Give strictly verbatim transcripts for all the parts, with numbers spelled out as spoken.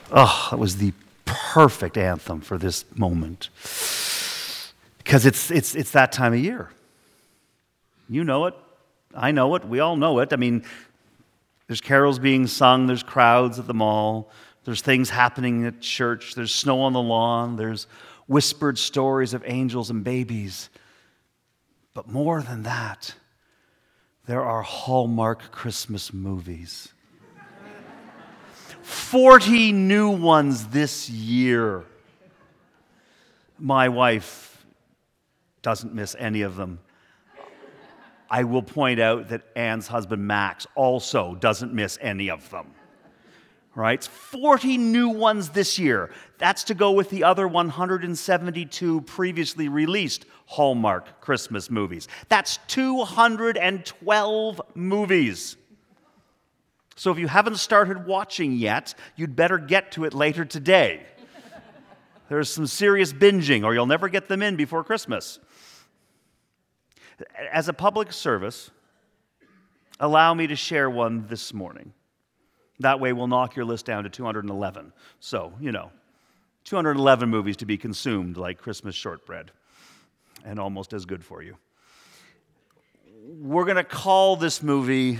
Oh, it was the perfect anthem for this moment. Because it's, it's, it's that time of year. You know it. I know it. We all know it. I mean, there's carols being sung. There's crowds at the mall. There's things happening at church. There's snow on the lawn. There's whispered stories of angels and babies. But more than that, there are Hallmark Christmas movies. forty new ones this year. My wife doesn't miss any of them. I will point out that Anne's husband, Max, also doesn't miss any of them. Right? forty new ones this year. That's to go with the other one hundred seventy-two previously released Hallmark Christmas movies. That's two hundred twelve movies. So if you haven't started watching yet, you'd better get to it later today. There's some serious binging, or you'll never get them in before Christmas. As a public service, allow me to share one this morning. That way we'll knock your list down to two hundred eleven. So, you know, two hundred eleven movies to be consumed like Christmas shortbread, and almost as good for you. We're going to call this movie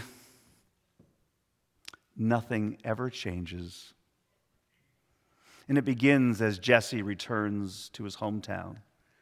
Nothing Ever Changes. And it begins as Jesse returns to his hometown.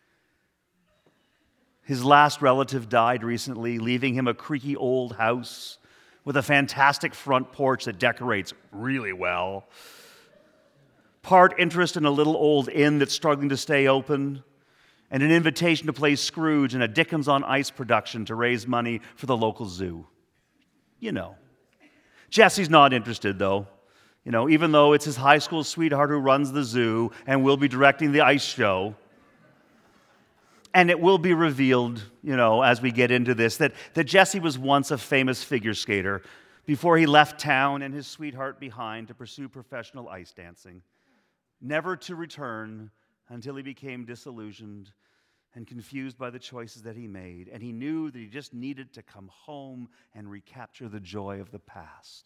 His last relative died recently, leaving him a creaky old house with a fantastic front porch that decorates really well. Part interest in a little old inn that's struggling to stay open, and an invitation to play Scrooge in a Dickens on Ice production to raise money for the local zoo. You know. Jesse's not interested, though. You know, even though it's his high school sweetheart who runs the zoo and will be directing the ice show. And it will be revealed, you know, as we get into this, that, that Jesse was once a famous figure skater before he left town and his sweetheart behind to pursue professional ice dancing, never to return until he became disillusioned and confused by the choices that he made. And he knew that he just needed to come home and recapture the joy of the past.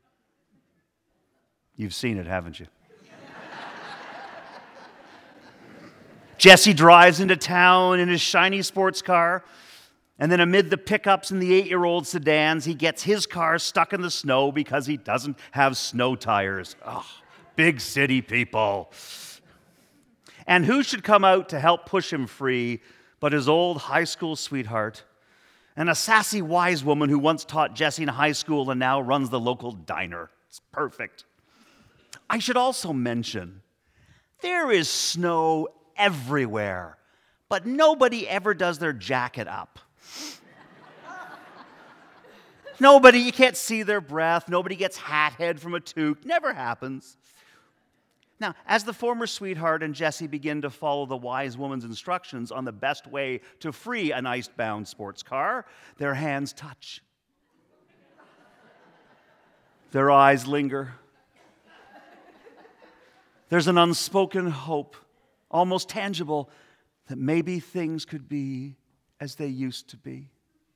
You've seen it, haven't you? Jesse drives into town in his shiny sports car, and then amid the pickups and the eight-year-old sedans, he gets his car stuck in the snow because he doesn't have snow tires. Oh, big city people. And who should come out to help push him free but his old high school sweetheart, and a sassy wise woman who once taught Jesse in high school and now runs the local diner. It's perfect. I should also mention, there is snow everywhere, but nobody ever does their jacket up. Nobody, you can't see their breath. Nobody gets hat head from a toque. Never happens. Now, as the former sweetheart and Jesse begin to follow the wise woman's instructions on the best way to free an ice-bound sports car, their hands touch. Their eyes linger. There's an unspoken hope, almost tangible, that maybe things could be as they used to be.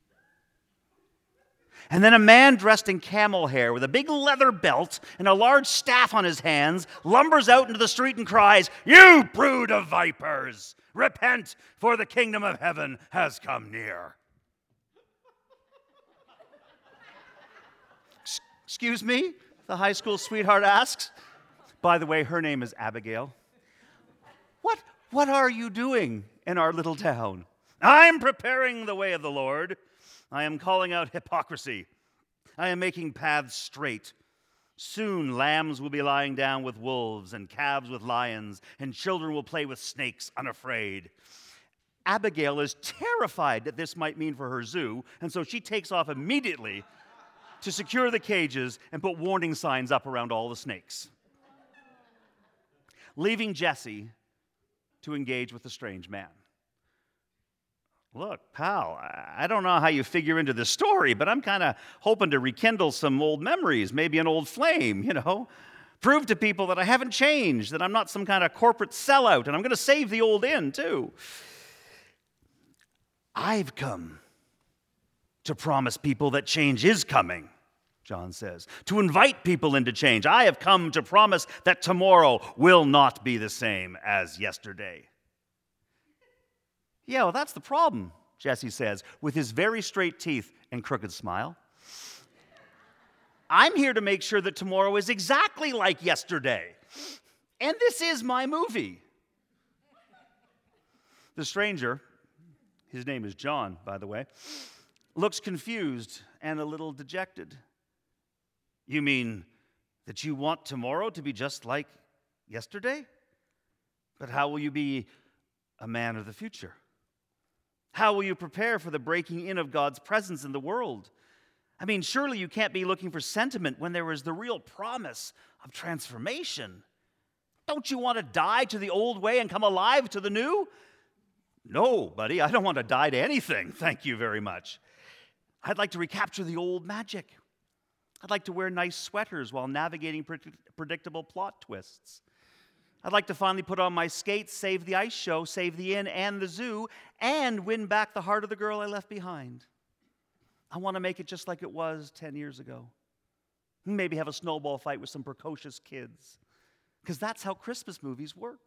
And then a man dressed in camel hair with a big leather belt and a large staff on his hands lumbers out into the street and cries, "You brood of vipers, repent, for the kingdom of heaven has come near." Excuse me? The high school sweetheart asks. By the way, her name is Abigail. What, what are you doing in our little town? I'm preparing the way of the Lord. I am calling out hypocrisy. I am making paths straight. Soon lambs will be lying down with wolves and calves with lions, and children will play with snakes unafraid. Abigail is terrified that this might mean for her zoo, and so she takes off immediately to secure the cages and put warning signs up around all the snakes, leaving Jesse to engage with the strange man. Look, pal, I don't know how you figure into this story, but I'm kind of hoping to rekindle some old memories, maybe an old flame, you know. Prove to people that I haven't changed, that I'm not some kind of corporate sellout, and I'm going to save the old inn, too. I've come to promise people that change is coming. John says, to invite people into change. I have come to promise that tomorrow will not be the same as yesterday. Yeah, well, that's the problem, Jesse says, with his very straight teeth and crooked smile. I'm here to make sure that tomorrow is exactly like yesterday. And this is my movie. The stranger, his name is John, by the way, looks confused and a little dejected. You mean that you want tomorrow to be just like yesterday? But how will you be a man of the future? How will you prepare for the breaking in of God's presence in the world? I mean, surely you can't be looking for sentiment when there is the real promise of transformation. Don't you want to die to the old way and come alive to the new? No, buddy, I don't want to die to anything. Thank you very much. I'd like to recapture the old magic. I'd like to wear nice sweaters while navigating predict- predictable plot twists. I'd like to finally put on my skates, save the ice show, save the inn and the zoo, and win back the heart of the girl I left behind. I want to make it just like it was ten years ago. Maybe have a snowball fight with some precocious kids, because that's how Christmas movies work.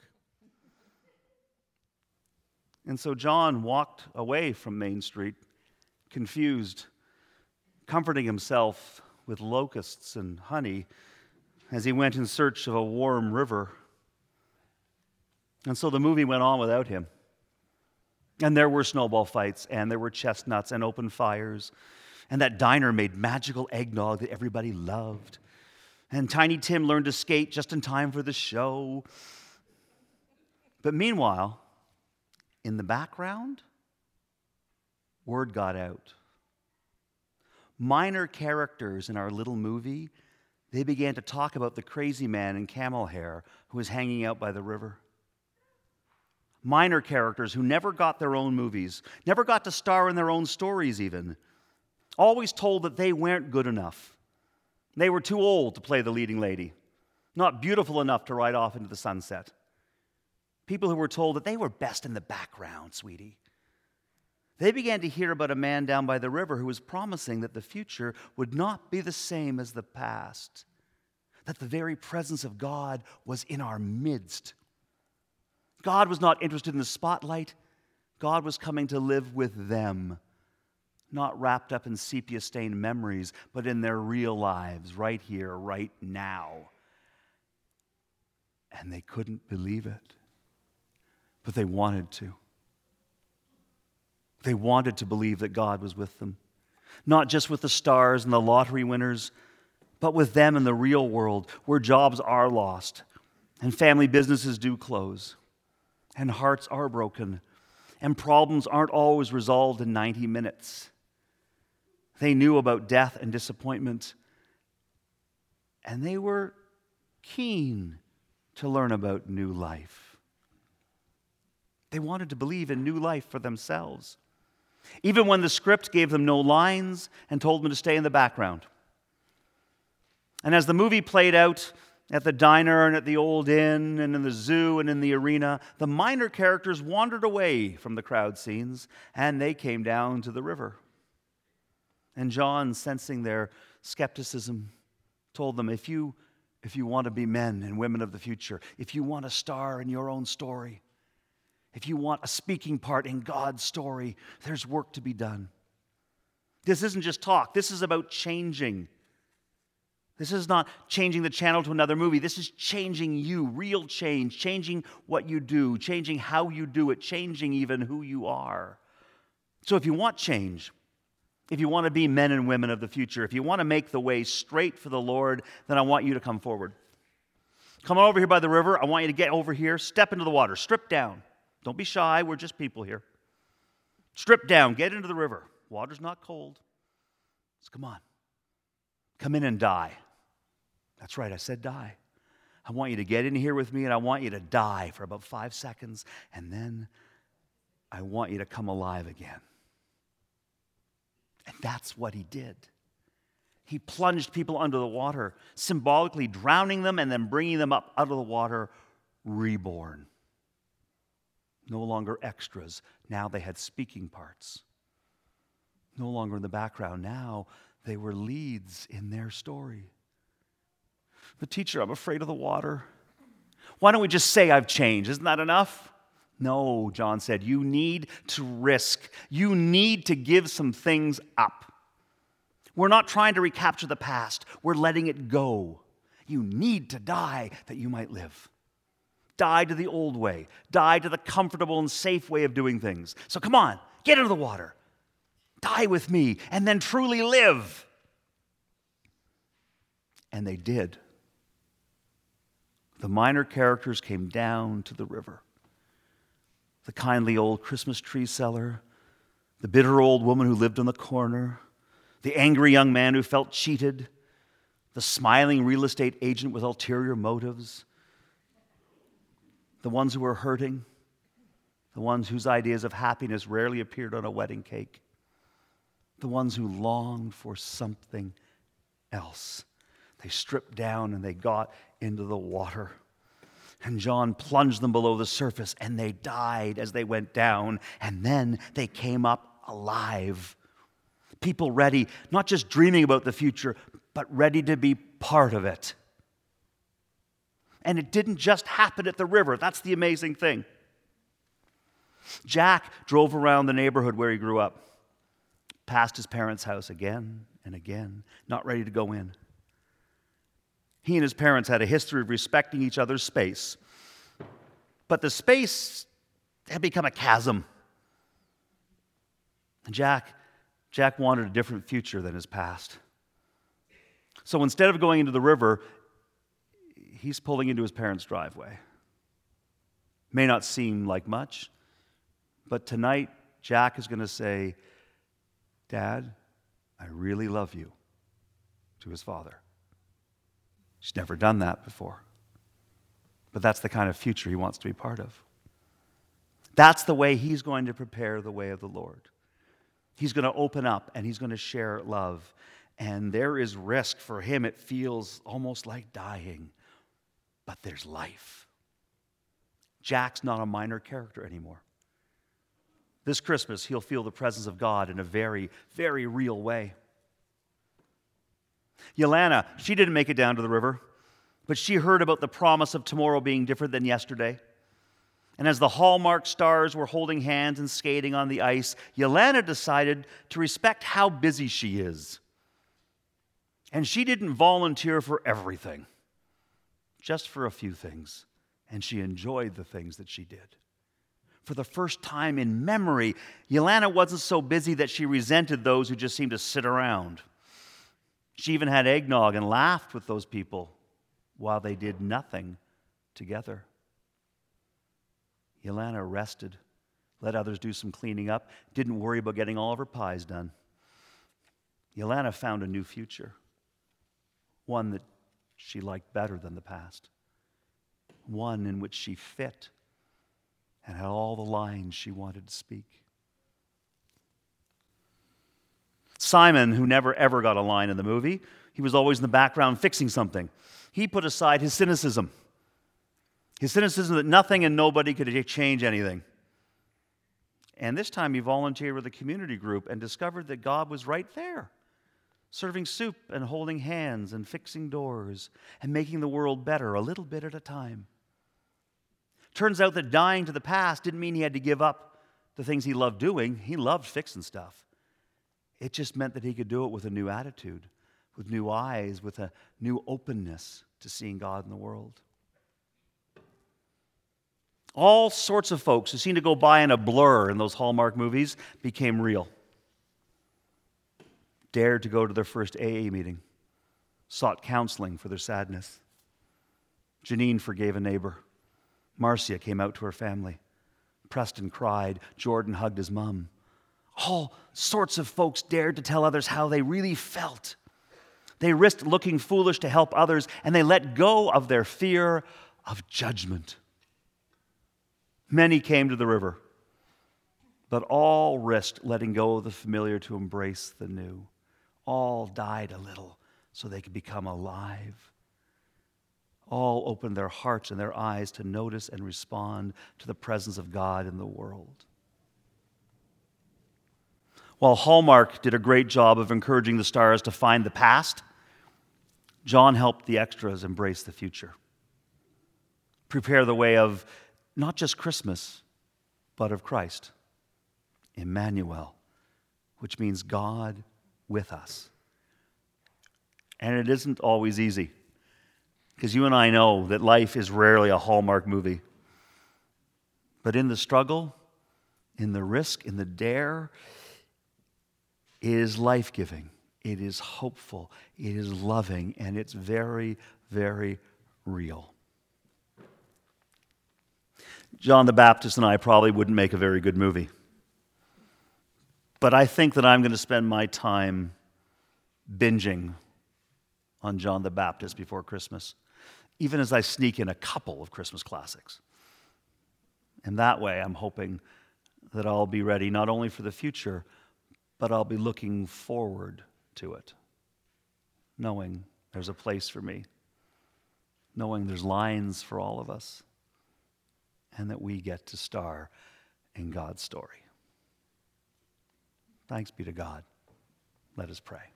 And so John walked away from Main Street, confused, comforting himself with locusts and honey as he went in search of a warm river. And so the movie went on without him. And there were snowball fights, and there were chestnuts and open fires, and that diner made magical eggnog that everybody loved. And Tiny Tim learned to skate just in time for the show. But meanwhile, in the background, word got out. Minor characters in our little movie, they began to talk about the crazy man in camel hair who was hanging out by the river. Minor characters who never got their own movies, never got to star in their own stories even, always told that they weren't good enough. They were too old to play the leading lady, not beautiful enough to ride off into the sunset. People who were told that they were best in the background, sweetie. They began to hear about a man down by the river who was promising that the future would not be the same as the past, that the very presence of God was in our midst. God was not interested in the spotlight. God was coming to live with them, not wrapped up in sepia-stained memories, but in their real lives, right here, right now. And they couldn't believe it, but they wanted to. They wanted to believe that God was with them, not just with the stars and the lottery winners, but with them in the real world where jobs are lost and family businesses do close and hearts are broken and problems aren't always resolved in ninety minutes. They knew about death and disappointment, and they were keen to learn about new life. They wanted to believe in new life for themselves, even when the script gave them no lines and told them to stay in the background. And as the movie played out at the diner and at the old inn and in the zoo and in the arena, the minor characters wandered away from the crowd scenes and they came down to the river. And John, sensing their skepticism, told them, if you, if you want to be men and women of the future, if you want a star in your own story, if you want a speaking part in God's story, there's work to be done. This isn't just talk. This is about changing. This is not changing the channel to another movie. This is changing you, real change, changing what you do, changing how you do it, changing even who you are. So if you want change, if you want to be men and women of the future, if you want to make the way straight for the Lord, then I want you to come forward. Come on over here by the river. I want you to get over here, step into the water, strip down. Don't be shy. We're just people here. Strip down. Get into the river. Water's not cold. So come on. Come in and die. That's right. I said die. I want you to get in here with me, and I want you to die for about five seconds, and then I want you to come alive again. And that's what he did. He plunged people under the water, symbolically drowning them and then bringing them up out of the water, reborn. No longer extras. Now they had speaking parts. No longer in the background. Now They were leads in their story. But teacher, I'm afraid of the water. Why don't we just say I've changed? Isn't that enough? No, John said, you need to risk. You need to give some things up. We're not trying to recapture the past. We're letting it go. You need to die that you might live. Die to the old way. Die to the comfortable and safe way of doing things. So come on, get into the water. Die with me and then truly live. And they did. The minor characters came down to the river. The kindly old Christmas tree seller, the bitter old woman who lived on the corner, the angry young man who felt cheated, the smiling real estate agent with ulterior motives, the ones who were hurting, the ones whose ideas of happiness rarely appeared on a wedding cake, the ones who longed for something else. They stripped down and they got into the water. And John plunged them below the surface, and they died as they went down, and then they came up alive. People ready, not just dreaming about the future, but ready to be part of it. And it didn't just happen at the river. That's the amazing thing. Jack drove around the neighborhood where he grew up, past his parents' house again and again, not ready to go in. He and his parents had a history of respecting each other's space. But the space had become a chasm. And Jack, Jack wanted a different future than his past. So instead of going into the river, he's pulling into his parents' driveway. May not seem like much, but tonight Jack is going to say, Dad, I really love you, to his father. He's never done that before. But that's the kind of future he wants to be part of. That's the way he's going to prepare the way of the Lord. He's going to open up and he's going to share love. And there is risk for him. It feels almost like dying. But there's life. Jack's not a minor character anymore. This Christmas, he'll feel the presence of God in a very, very real way. Yelena, she didn't make it down to the river, but she heard about the promise of tomorrow being different than yesterday. And as the Hallmark stars were holding hands and skating on the ice, Yelena decided to respect how busy she is. And she didn't volunteer for everything, just for a few things. And she enjoyed the things that she did. For the first time in memory, Yelena wasn't so busy that she resented those who just seemed to sit around. She even had eggnog and laughed with those people while they did nothing together. Yelena rested, let others do some cleaning up, didn't worry about getting all of her pies done. Yelena found a new future, one that she liked better than the past, one in which she fit and had all the lines she wanted to speak. Simon, who never ever got a line in the movie, he was always in the background fixing something. He put aside his cynicism. His cynicism that nothing and nobody could change anything. And this time he volunteered with a community group and discovered that God was right there, serving soup and holding hands and fixing doors and making the world better a little bit at a time. Turns out that dying to the past didn't mean he had to give up the things he loved doing. He loved fixing stuff. It just meant that he could do it with a new attitude, with new eyes, with a new openness to seeing God in the world. All sorts of folks who seemed to go by in a blur in those Hallmark movies became real. Dared to go to their first A A meeting, sought counseling for their sadness. Janine forgave a neighbor. Marcia came out to her family. Preston cried. Jordan hugged his mom. All sorts of folks dared to tell others how they really felt. They risked looking foolish to help others, and they let go of their fear of judgment. Many came to the river, but all risked letting go of the familiar to embrace the new. All died a little so they could become alive. All opened their hearts and their eyes to notice and respond to the presence of God in the world. While Hallmark did a great job of encouraging the stars to find the past, John helped the extras embrace the future. Prepare the way of not just Christmas, but of Christ, Emmanuel, which means God with us. And it isn't always easy, because you and I know that life is rarely a Hallmark movie. But in the struggle, in the risk, in the dare, it is life-giving, it is hopeful, it is loving, and it's very, very real. John the Baptist and I probably wouldn't make a very good movie. But I think that I'm going to spend my time binging on John the Baptist before Christmas, even as I sneak in a couple of Christmas classics. And that way, I'm hoping that I'll be ready not only for the future, but I'll be looking forward to it, knowing there's a place for me, knowing there's lines for all of us, and that we get to star in God's story. Thanks be to God. Let us pray.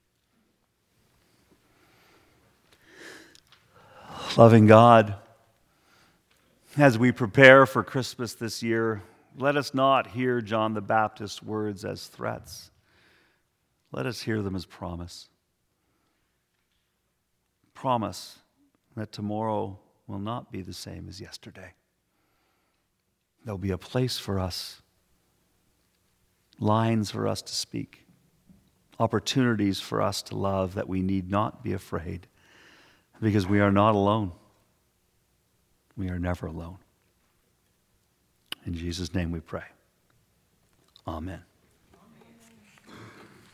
Loving God, as we prepare for Christmas this year, let us not hear John the Baptist's words as threats. Let us hear them as promise. Promise that tomorrow will not be the same as yesterday. There'll be a place for us, lines for us to speak, opportunities for us to love, that we need not be afraid, because we are not alone. We are never alone. In Jesus' name we pray. Amen.